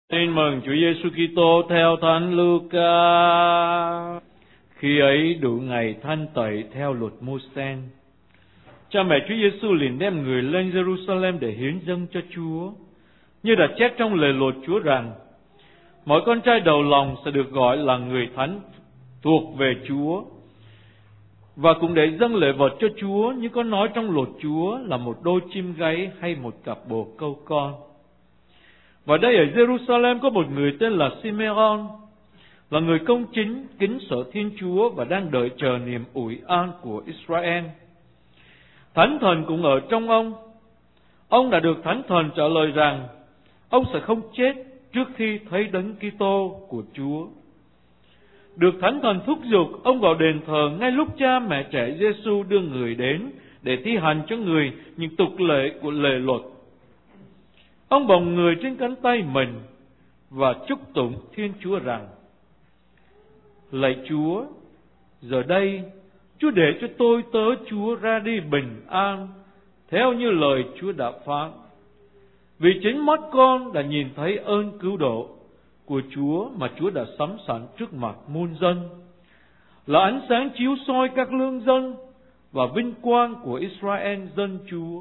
Tin mừng Chúa Giêsu Kitô theo Thánh Luca. Khi ấy đủ ngày thanh tẩy theo luật Mô-sê, cha mẹ Chúa Giêsu liền đem người lên Jerusalem để hiến dâng cho Chúa, như đã chép trong lề luật Chúa rằng: mỗi con trai đầu lòng sẽ được gọi là người thánh thuộc về Chúa, và cũng để dâng lễ vật cho Chúa như có nói trong luật Chúa là một đôi chim gáy hay một cặp bồ câu con. Và đây ở Jerusalem có một người tên là Simeon, là người công chính, kính sợ Thiên Chúa và đang đợi chờ niềm ủi an của Israel. Thánh Thần cũng ở trong ông. Ông đã được Thánh Thần trả lời rằng ông sẽ không chết trước khi thấy Đấng Kitô của Chúa. Được Thánh Thần thúc giục, ông vào đền thờ ngay lúc cha mẹ trẻ Giêsu đưa người đến để thi hành cho người những tục lệ của lề luật. Ông bồng người trên cánh tay mình và chúc tụng Thiên Chúa rằng: lạy Chúa, giờ đây Chúa để cho tôi tớ Chúa ra đi bình an, theo như lời Chúa đã phán. Vì chính mắt con đã nhìn thấy ơn cứu độ của Chúa mà Chúa đã sắm sẵn trước mặt muôn dân, là ánh sáng chiếu soi các lương dân và vinh quang của Israel dân Chúa.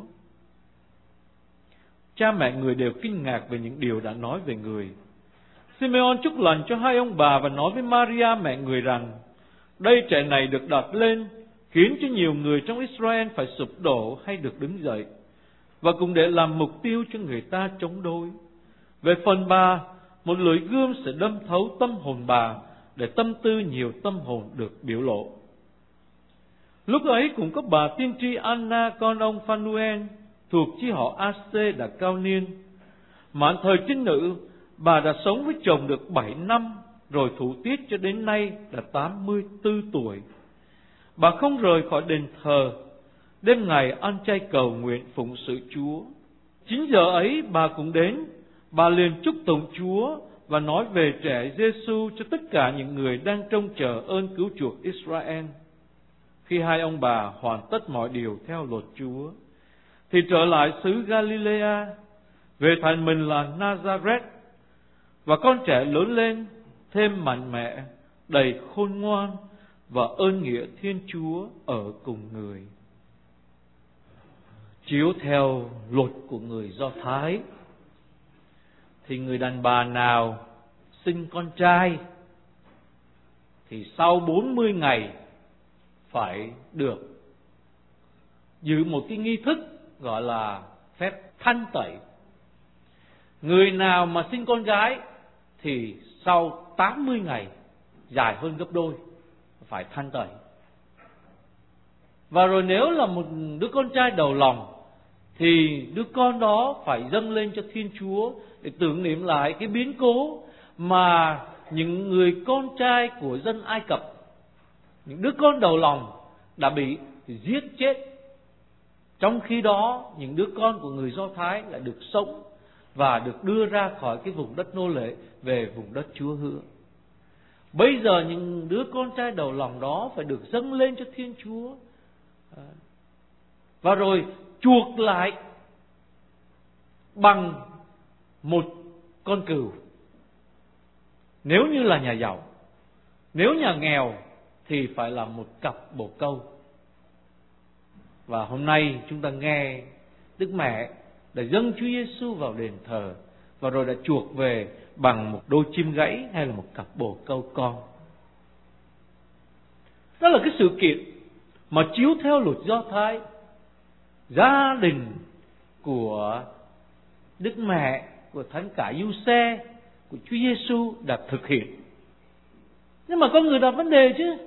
Cha mẹ người đều kinh ngạc về những điều đã nói về người. Simeon chúc lành cho hai ông bà và nói với Maria mẹ người rằng: đây trẻ này được đặt lên khiến cho nhiều người trong Israel phải sụp đổ hay được đứng dậy, và cũng để làm mục tiêu cho người ta chống đối. Về phần bà, một lưỡi gươm sẽ đâm thấu tâm hồn bà, để tâm tư nhiều tâm hồn được biểu lộ. Lúc ấy cũng có bà tiên tri Anna con ông Phanuel thuộc chi họ A-xê đã cao niên. Mãn thời trinh nữ, bà đã sống với chồng được 7 năm, rồi thụ tiết cho đến nay đã 84 tuổi. Bà không rời khỏi đền thờ, đêm ngày ăn chay cầu nguyện phụng sự Chúa. 9 giờ ấy bà cũng đến, bà liền chúc tụng Chúa và nói về trẻ Giêsu cho tất cả những người đang trông chờ ơn cứu chuộc Israel. Khi hai ông bà hoàn tất mọi điều theo luật Chúa, thì trở lại xứ Galilea, về thành mình là Nazareth. Và con trẻ lớn lên thêm mạnh mẽ, đầy khôn ngoan, và ơn nghĩa Thiên Chúa ở cùng người. Chiếu theo luật của người Do Thái, thì người đàn bà nào sinh con trai thì sau 40 ngày phải được giữ một cái nghi thức gọi là phép thanh tẩy. Người nào mà sinh con gái thì sau 80 ngày, dài hơn gấp đôi, phải thanh tẩy. Và rồi nếu là một đứa con trai đầu lòng thì đứa con đó phải dâng lên cho Thiên Chúa để tưởng niệm lại cái biến cố mà những người con trai của dân Ai Cập, những đứa con đầu lòng đã bị giết chết. Trong khi đó những đứa con của người Do Thái lại được sống và được đưa ra khỏi cái vùng đất nô lệ về vùng đất Chúa hứa. Bây giờ những đứa con trai đầu lòng đó phải được dâng lên cho Thiên Chúa, và rồi chuộc lại bằng một con cừu, nếu như là nhà giàu. Nếu nhà nghèo thì phải là một cặp bồ câu. Và hôm nay chúng ta nghe Đức Mẹ đã dâng Chúa Giêsu vào đền thờ, và rồi đã chuộc về bằng một đôi chim gãy hay là một cặp bồ câu con. Đó là cái sự kiện mà chiếu theo luật Do Thái, gia đình của Đức Mẹ, của Thánh Cả Giuse, của Chúa Giêsu đã thực hiện. Nhưng mà có người đặt vấn đề chứ: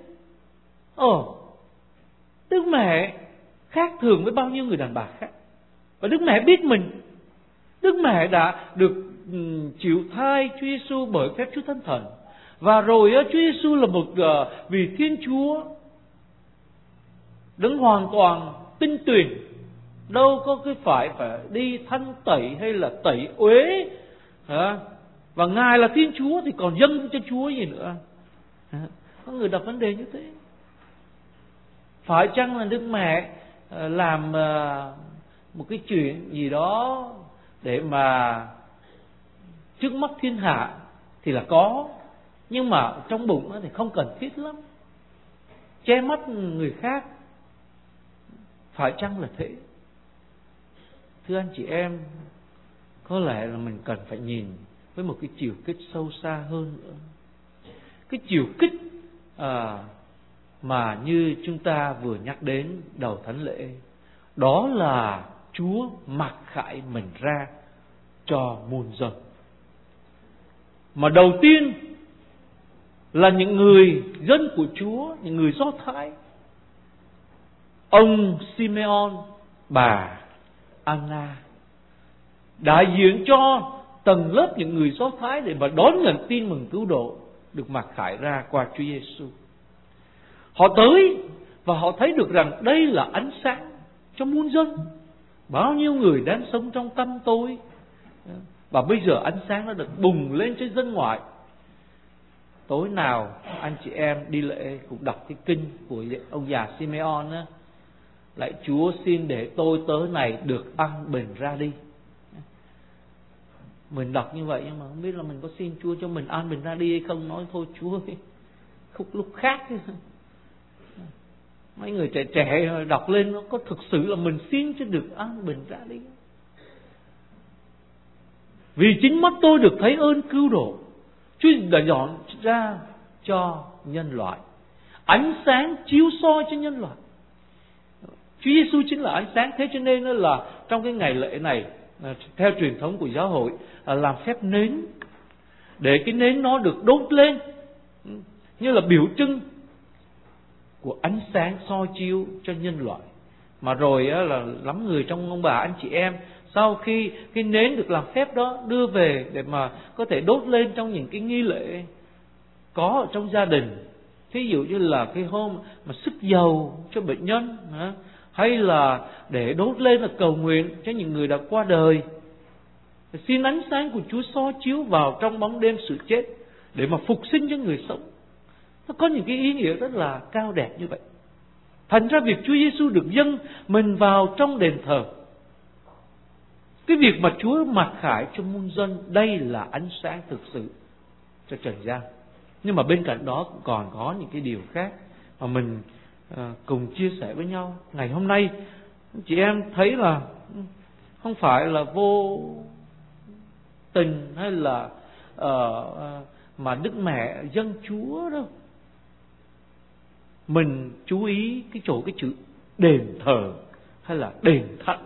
Đức Mẹ khác thường với bao nhiêu người đàn bà khác, và Đức Mẹ biết mình. Đức Mẹ đã được chịu thai Chúa Giêsu bởi phép Chúa Thánh Thần, và rồi Chúa Giêsu là một vị Thiên Chúa Đấng hoàn toàn tinh tuyền, đâu có cái phải đi thanh tẩy hay là tẩy uế, và Ngài là Thiên Chúa thì còn dâng cho Chúa gì nữa. Có người đặt vấn đề như thế. Phải chăng là Đức Mẹ làm một cái chuyện gì đó để mà trước mắt thiên hạ thì là có, nhưng mà trong bụng thì không cần thiết lắm. Che mắt người khác, phải chăng là thế? Thưa anh chị em, có lẽ là mình cần phải nhìn với một cái chiều kích sâu xa hơn nữa. Cái chiều kích mà như chúng ta vừa nhắc đến đầu thánh lễ, đó là Chúa mặc khải mình ra cho muôn dân. Mà đầu tiên là những người dân của Chúa, những người Do Thái. Ông Simeon, bà Anna đại diện cho tầng lớp những người Do Thái để mà đón nhận tin mừng cứu độ được mặc khải ra qua Chúa Giêsu. Họ tới và họ thấy được rằng đây là ánh sáng cho muôn dân. Bao nhiêu người đang sống trong tăm tối, và bây giờ ánh sáng nó được bùng lên trên dân ngoại. Tối nào anh chị em đi lễ cũng đọc cái kinh của ông già Simeon á: lạy Chúa, xin để tôi tớ này được an bình ra đi. Mình đọc như vậy nhưng mà không biết là mình có xin Chúa cho mình an bình ra đi hay không. Nói thôi Chúa, khúc lúc khác. Mấy người trẻ trẻ đọc lên nó có thực sự là mình xin cho được an bình ra đi. Vì chính mắt tôi được thấy ơn cứu độ Chúa đã dọn ra cho nhân loại, ánh sáng chiếu soi cho nhân loại. Chúa Giêsu chính là ánh sáng. Thế cho nên là trong cái ngày lễ này, theo truyền thống của giáo hội, làm phép nến, để cái nến nó được đốt lên như là biểu trưng của ánh sáng soi chiếu cho nhân loại. Mà rồi là lắm người trong ông bà anh chị em, sau khi cái nến được làm phép đó đưa về để mà có thể đốt lên trong những cái nghi lễ có ở trong gia đình, thí dụ như là cái hôm mà sức dầu cho bệnh nhân, hay là để đốt lên là cầu nguyện cho những người đã qua đời, xin ánh sáng của Chúa soi chiếu vào trong bóng đêm sự chết để mà phục sinh cho người sống. Nó có những cái ý nghĩa rất là cao đẹp như vậy. Thành ra việc Chúa Giêsu được dâng mình vào trong đền thờ, cái việc mà Chúa mặc khải cho muôn dân, đây là ánh sáng thực sự cho trần gian. Nhưng mà bên cạnh đó cũng còn có những cái điều khác mà mình cùng chia sẻ với nhau. Ngày hôm nay chị em thấy là không phải là vô tình hay là mà Đức Mẹ dâng Chúa đâu. Mình chú ý cái chữ đền thờ hay là đền thánh.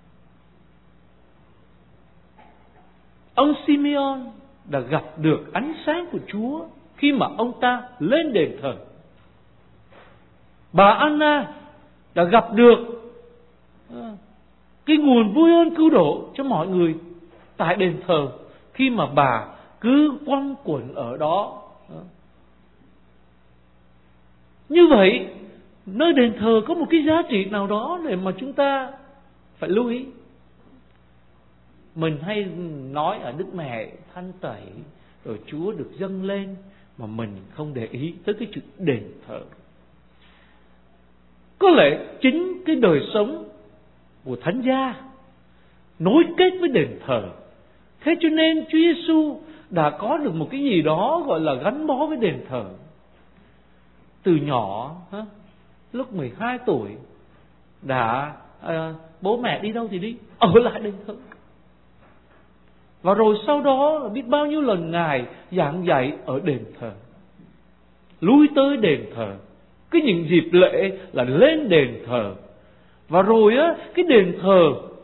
Ông Simeon đã gặp được ánh sáng của Chúa khi mà ông ta lên đền thờ. Bà Anna đã gặp được cái nguồn vui ơn cứu độ cho mọi người tại đền thờ khi mà bà cứ quanh quẩn ở đó. Như vậy, nơi đền thờ có một cái giá trị nào đó để mà chúng ta phải lưu ý. Mình hay nói ở Đức Mẹ thanh tẩy rồi Chúa được dâng lên, mà mình không để ý tới cái chữ đền thờ. Có lẽ chính cái đời sống của thánh gia nối kết với đền thờ. Thế cho nên Chúa Giêsu đã có được một cái gì đó gọi là gắn bó với đền thờ. Từ nhỏ, lúc 12 tuổi đã bố mẹ đi đâu thì đi, ở lại đền thờ. Và rồi sau đó là biết bao nhiêu lần Ngài giảng dạy ở đền thờ, lui tới đền thờ. Cái những dịp lễ là lên đền thờ. Và rồi cái đền thờ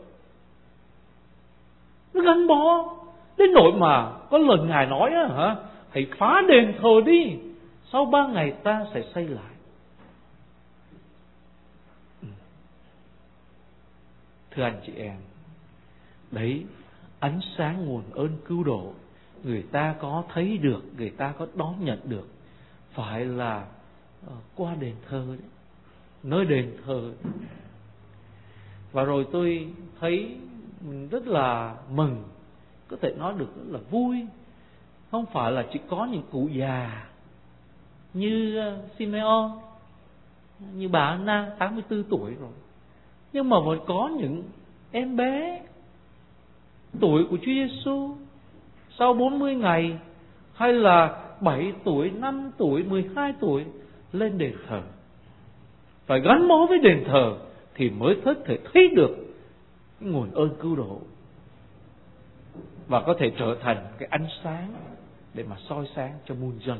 nó gắn bó đến nỗi mà có lần Ngài nói hãy phá đền thờ đi, sau 3 ngày ta sẽ xây lại. Thưa anh chị em, đấy, ánh sáng nguồn ơn cứu độ người ta có thấy được, người ta có đón nhận được, phải là qua đền thờ đấy, nơi đền thờ. Và rồi tôi thấy mình rất là mừng, có thể nói được rất là vui. Không phải là chỉ có những cụ già như Simeon, như bà Anna 84 tuổi rồi, nhưng mà vẫn có những em bé tuổi của Chúa Giêsu sau 40 ngày, hay là 7 tuổi, 5 tuổi, 12 tuổi lên đền thờ. Phải gắn bó với đền thờ thì mới có thể thấy được cái nguồn ơn cứu độ, và có thể trở thành cái ánh sáng để mà soi sáng cho muôn dân.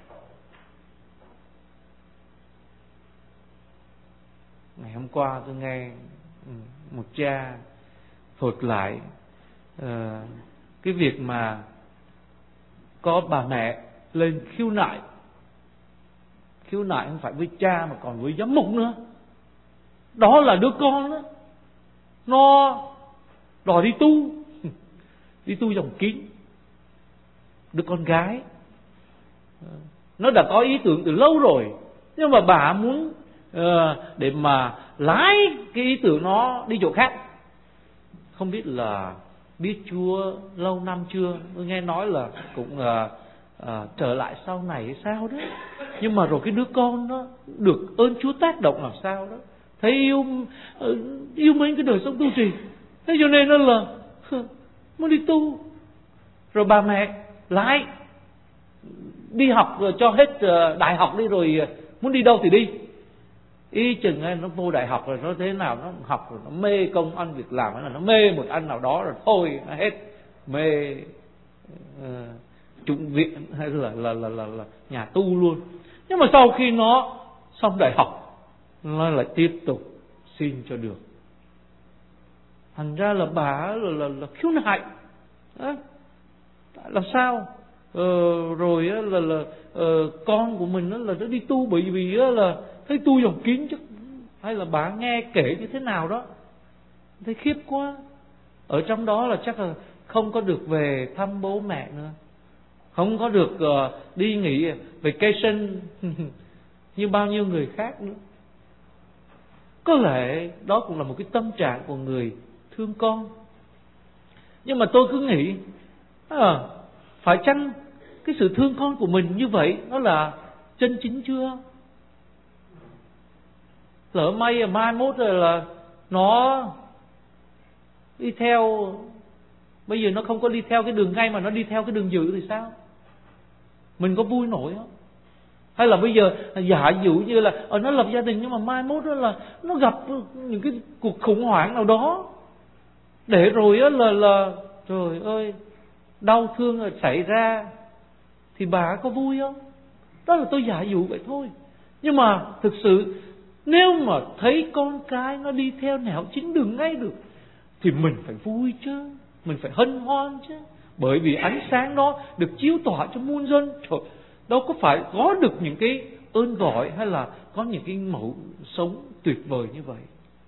Ngày hôm qua tôi nghe một cha thuật lại cái việc mà có bà mẹ lên khiếu nại không phải với cha mà còn với giám mục nữa. Đó là đứa con đó, nó đòi đi tu dòng kín. Đứa con gái nó đã có ý tưởng từ lâu rồi, nhưng mà bà muốn để mà lái cái ý tưởng nó đi chỗ khác. Không biết là biết Chúa lâu năm chưa, tôi nghe nói là cũng trở lại sau này hay sao đó. Nhưng mà rồi cái đứa con nó được ơn Chúa tác động làm sao đó, thấy yêu mến cái đời sống tu trì, thế cho nên nó là muốn đi tu. Rồi bà mẹ lái đi học rồi cho hết đại học đi, rồi muốn đi đâu thì đi. Ý chừng nó vô đại học rồi nó thế nào, nó học rồi nó mê công ăn việc làm, hay là nó mê một anh nào đó rồi thôi nó hết mê trung viện hay là nhà tu luôn. Nhưng mà sau khi nó xong đại học, nó lại tiếp tục xin cho được. Thành ra là bà là khiếu nại. Làm sao rồi là con của mình là nó đi tu bởi vì là thấy tu dòng kín chứ, hay là bà nghe kể như thế nào đó thấy khiếp quá. Ở trong đó là chắc là không có được về thăm bố mẹ nữa, không có được đi nghỉ vacation như bao nhiêu người khác nữa. Có lẽ đó cũng là một cái tâm trạng của người thương con. Nhưng mà tôi cứ nghĩ phải chăng cái sự thương con của mình như vậy nó là chân chính chưa? Lỡ may mai mốt rồi là nó đi theo, bây giờ nó không có đi theo cái đường ngay mà nó đi theo cái đường dữ thì sao? Mình có vui nổi không? Hay là bây giờ giả dụ như là nó lập gia đình, nhưng mà mai mốt đó là nó gặp những cái cuộc khủng hoảng nào đó, để rồi là trời ơi đau thương xảy ra, thì bà có vui không? Đó là tôi giả dụ vậy thôi. Nhưng mà thực sự nếu mà thấy con cái nó đi theo nẻo chính đường ngay được thì mình phải vui chứ, mình phải hân hoan chứ. Bởi vì ánh sáng đó được chiếu tỏa cho muôn dân. Trời, đâu có phải có được những cái ơn gọi hay là có những cái mẫu sống tuyệt vời như vậy.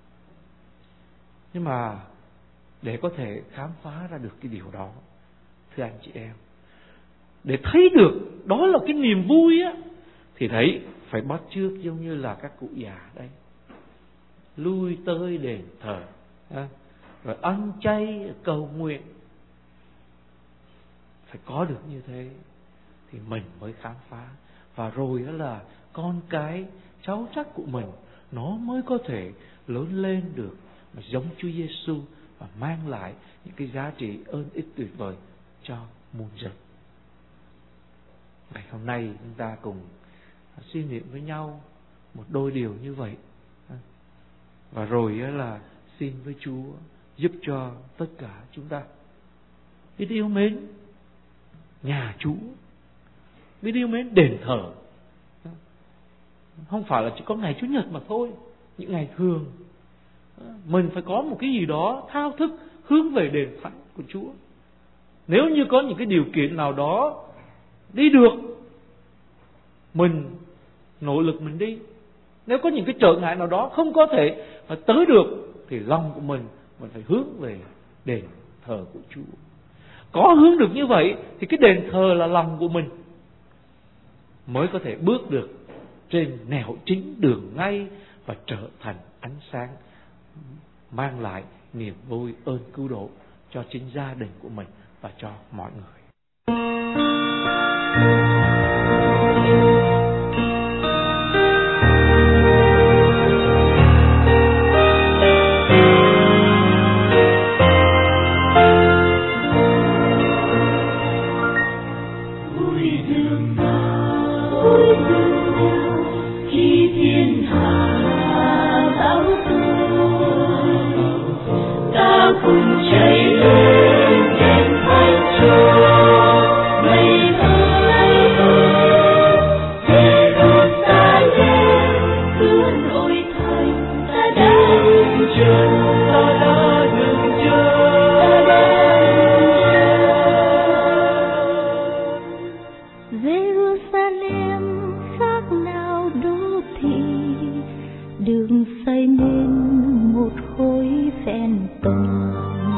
Nhưng mà để có thể khám phá ra được cái điều đó, thưa anh chị em, để thấy được đó là cái niềm vui á, thì thấy phải bắt chước giống như là các cụ già đây, lui tới đền thờ, rồi ăn chay cầu nguyện. Phải có được như thế thì mình mới khám phá, và rồi đó là con cái cháu chắc của mình nó mới có thể lớn lên được mà giống Chúa Giêsu và mang lại những cái giá trị ơn ích tuyệt vời cho muôn dân. Ngày hôm nay chúng ta cùng suy niệm với nhau một đôi điều như vậy, và rồi là xin với Chúa giúp cho tất cả chúng ta biết yêu mến nhà Chúa, biết yêu mến đền thờ. Không phải là chỉ có ngày Chủ nhật mà thôi, những ngày thường mình phải có một cái gì đó thao thức hướng về đền thánh của Chúa. Nếu như có những cái điều kiện nào đó đi được, mình nỗ lực mình đi. Nếu có những cái trở ngại nào đó không có thể tới được thì lòng của mình phải hướng về đền thờ của Chúa. Có hướng được như vậy thì cái đền thờ là lòng của mình mới có thể bước được trên nẻo chính đường ngay và trở thành ánh sáng mang lại niềm vui ơn cứu độ cho chính gia đình của mình và cho mọi người. Jerusalem khác nào đô thị, đường xây nên một khối phèn tùng.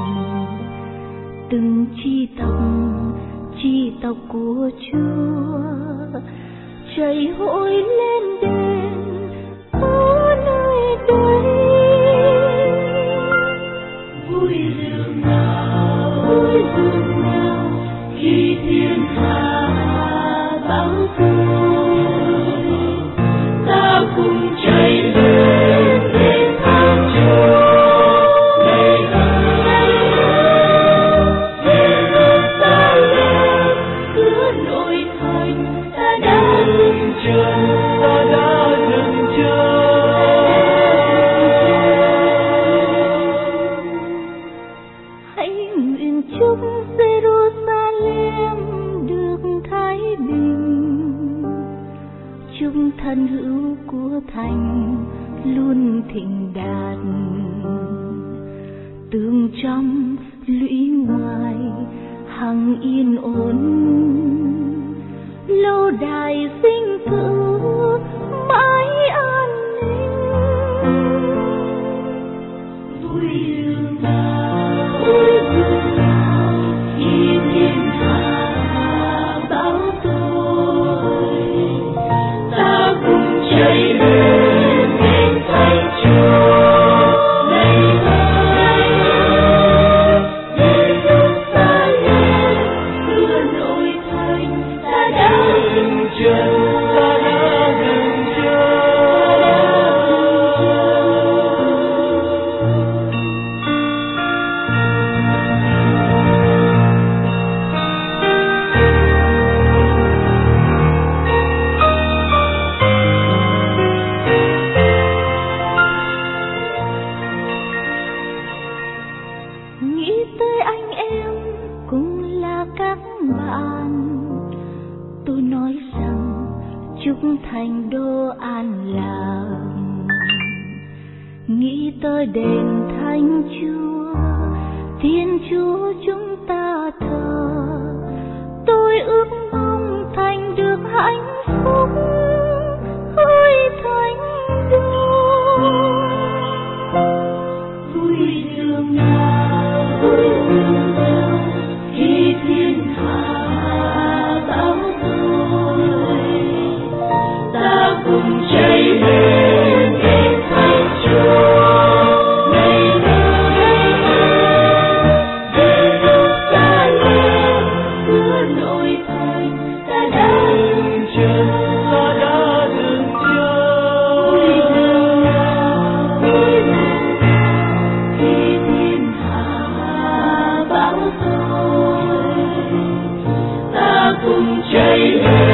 Từng chi tộc của Chúa chảy hội lên đền ở nơi đây. Vui dường nào khi thiên hạ báo tôi, ta cùng chạy lên để thăm Chúa. Thân hữu của thành luôn thịnh đạt, tường trong lũy ngoài hằng yên ổn, lâu đài sinh cữu mãi an ninh. Vui dường nào khi thiên hạ báo tôi, ta cùng chạy lên đến thánh Chúa. Thành đô an lạc, nghĩ tới đền thánh Chúa, Thiên Chúa chúng ta thờ. Tôi ước mong thành được hạnh phúc hơi thánh đô. Vui dường nào khi thiên hạ báo tôi, ta cùng chạy lên đến thánh Chúa. Ngày nay Jerusalem xưa nội thành, ta đã dừng chân. Vui dường nào khi thiên hạ báo tôi, ta cùng chạy lên.